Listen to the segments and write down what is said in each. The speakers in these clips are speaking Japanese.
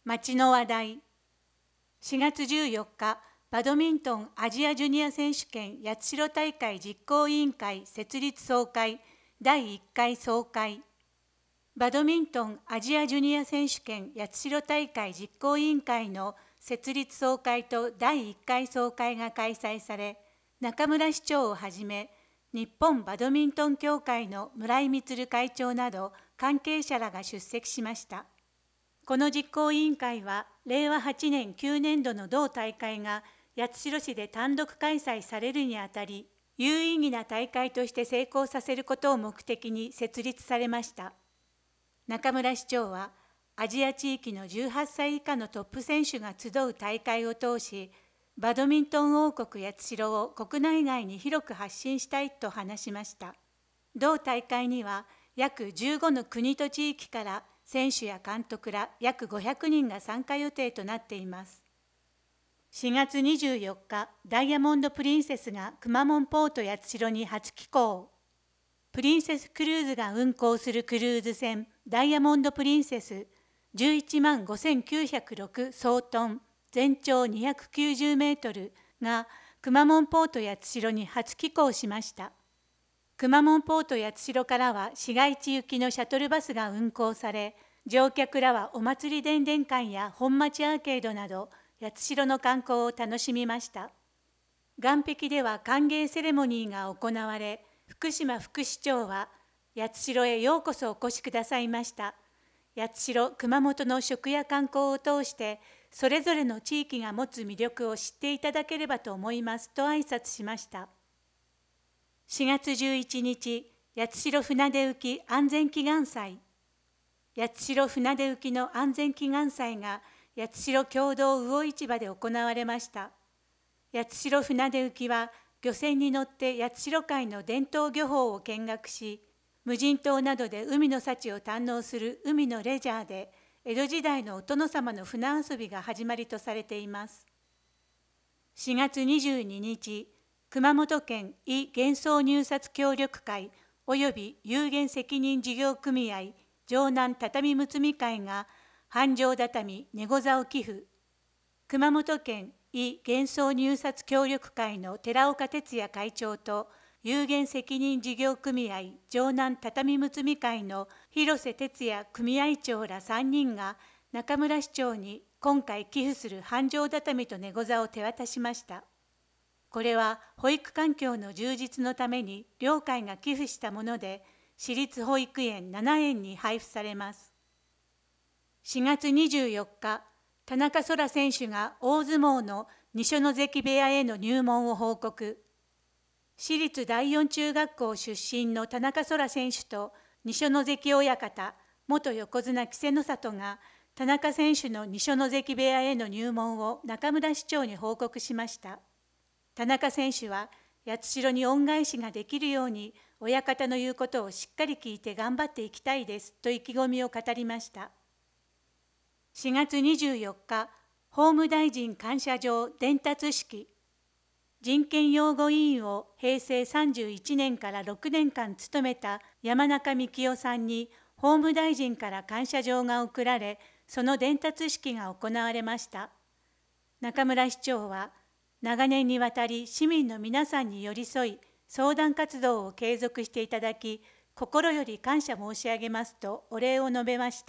街の話題。4月14日、バドミントンアジアジュニア選手権八代大会実行委員会設立総会第1回総会。バドミントンアジアジュニア選手権八代大会実行委員会の設立総会と第1回総会が開催され、中村市長をはじめ、日本バドミントン協会の村井満会長など関係者らが出席しました。この実行委員会は、令和8年9年度の同大会が八代市で単独開催されるにあたり、有意義な大会として成功させることを目的に設立されました。中村市長は、アジア地域の18歳以下のトップ選手が集う大会を通し、バドミントン王国八代を国内外に広く発信したいと話しました。同大会には、約15の国と地域から選手や監督ら約500人が参加予定となっています。4月24日、ダイヤモンド・プリンセスがくまモンポート八代に初寄港。プリンセスクルーズが運航するクルーズ船ダイヤモンド・プリンセス11万5906総トン、全長290メートルがくまモンポート八代に初寄港しました。くまモンポート八代からは市街地行きのシャトルバスが運行され、乗客らはお祭りでんでん館や本町アーケードなど八代の観光を楽しみました。岸壁では歓迎セレモニーが行われ、福島副市長は八代へようこそお越しくださいました。八代、熊本の食や観光を通して、それぞれの地域が持つ魅力を知っていただければと思いますと挨拶しました。4月11日、八代船出浮き安全祈願祭。八代船出浮きの安全祈願祭が八代共同魚市場で行われました。八代船出浮きは漁船に乗って八代海の伝統漁法を見学し、無人島などで海の幸を堪能する海のレジャーで、江戸時代のお殿様の船遊びが始まりとされています。4月22日、熊本県異幻想入札協力会及び有限責任事業組合城南畳むみ会が繁盛畳寝ござを寄付。熊本県異幻想入札協力会の寺岡哲也会長と有限責任事業組合城南畳むみ会の広瀬哲也組合長ら3人が中村市長に今回寄付する繁盛畳と寝ござを手渡しました。これは保育環境の充実のために両会が寄付したもので、市立保育園7園に配布されます。4月24日、田中空選手が大相撲の二所ノ関部屋への入門を報告。市立第四中学校出身の田中空選手と二所ノ関親方、元横綱稀勢の里が田中選手の二所ノ関部屋への入門を中村市長に報告しました。田中選手は八代に恩返しができるように親方の言うことをしっかり聞いて頑張っていきたいですと意気込みを語りました。4月24日、法務大臣感謝状伝達式。人権擁護委員を平成31年から6年間務めた山中幹夫さんに法務大臣から感謝状が贈られ、その伝達式が行われました。中村市長は、長年にわたり市民の皆さんに寄り添い、相談活動を継続していただき、心より感謝申し上げますとお礼を述べました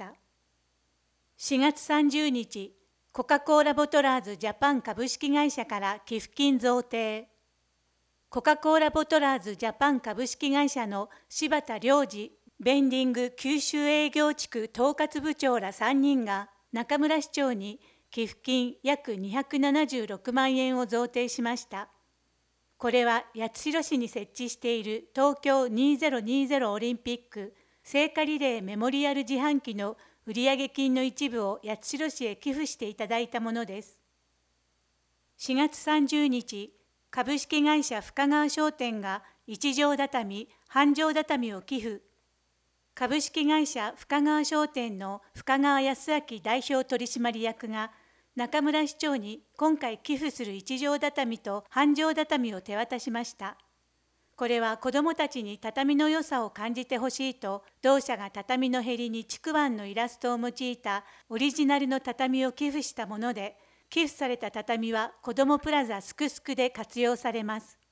。4月30日、コカ・コーラボトラーズジャパン株式会社から寄付金贈呈。コカ・コーラボトラーズジャパン株式会社の柴田良二ベンディング九州営業地区統括部長ら3人が中村市長に寄付金約276万円を贈呈しました。これは八代市に設置している東京2020オリンピック聖火リレーメモリアル自販機の売上金の一部を八代市へ寄付していただいたものです。4月30日、株式会社深川商店が一畳畳、半畳畳を寄付。株式会社深川商店の深川康明代表取締役が中村市長に今回寄付する一畳畳と半畳畳を手渡しました。 これは子どもたちに畳の良さを感じてほしいと、同社が畳のへりにちくわんのイラストを用いたオリジナルの畳を寄付したもので、寄付された畳は子どもプラザすくすくで活用されます。